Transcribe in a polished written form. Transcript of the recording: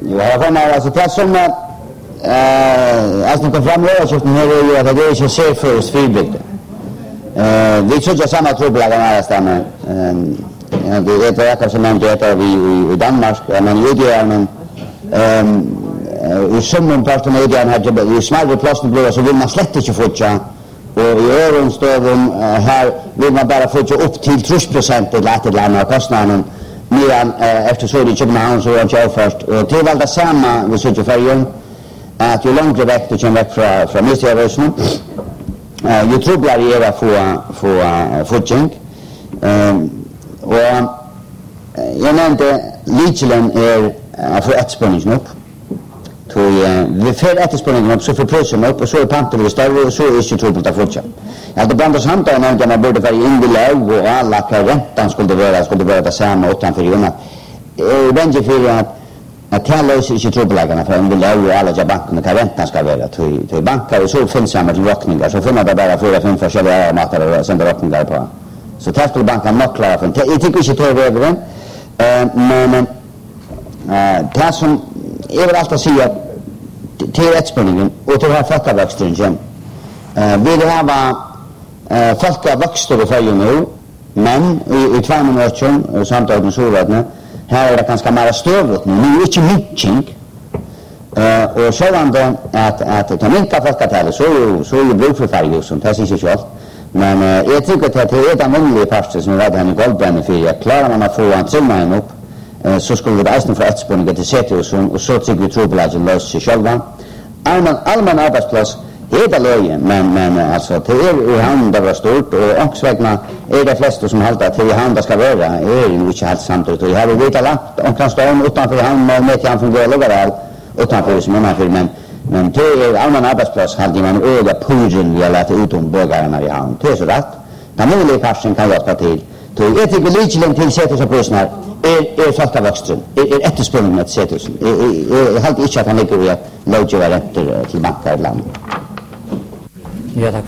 jag får med alltså det som alltså det framöver så här är ju att det är så för Sverige. Vi tror jag samma trubbel där stannar. Det är det jag som nämnde att vi i Danmark men ju det men i summan parten av det här ju smärre plåsten blir så vill man slett inte fortsätta och i öronstövum här vill man bara fortsätta upp till 30% eller att det lämnar kostnaden medan efter så det Köpenhamn så jag först och till väl det samma vi söker färjan att ju längre väck du kommer väck från Misterrösen ju trubblar är att få fortjänk och jag nämnde Lichelen är för etspänningen upp vi får etspänningen upp så för prisen upp och så är panten vi större och så är det trubbelt att fortsätta jag hade blandat samtal när man borde vara in vid läg och alla räntan skulle vara det samma utanför juna vänjer för att jag löser inte trubbelagarna för en vill läg och alla bankerna kan räntan ska vara till banker och så finns samma till rockningar så finner det bara 4-5 försäljare matar och sända rockningar på så där skulle banken nog klara för jag tycker inte ta över den men det som jag vill alltid säga till rättsspänningen och till här folkavväxten vi vill ha folkavväxter i färgen nu men i 2 minuter samtidigt med solvärdena här är det ganska mer stövligt nu är inte mycket och sådant att ta minka folkatallet så är det bruk för färg och sånt, det syns inte allt men jag tycker att det är den vanliga pastor som är rädd här i Goldbränn för jag klarar man att få en tillmän upp så skulle det eisen för etspåningen till Säthusen och så tycker vi trubbelagen löser sig själva allmän arbetsplats är det löjen men alltså det är i hand det var stort och omsvägna är det flesta som haltar att i hand det ska vara är ju inte helt samtidigt och jag har vita lagt omkring stånd utanför hand med till han fungerar överallt utanför som man för men det är allmän arbetsplats hade man öga pujen vi har lagt ut om bögarna i hand det är så rätt den möjliga passion kan hjälpa till jag tycker Lichelen till Säthus och Prösnar är folkavväxten är efterspänningen att Säthus jag har inte att han ligger i att låta efter till bankar i landet. Ja, tack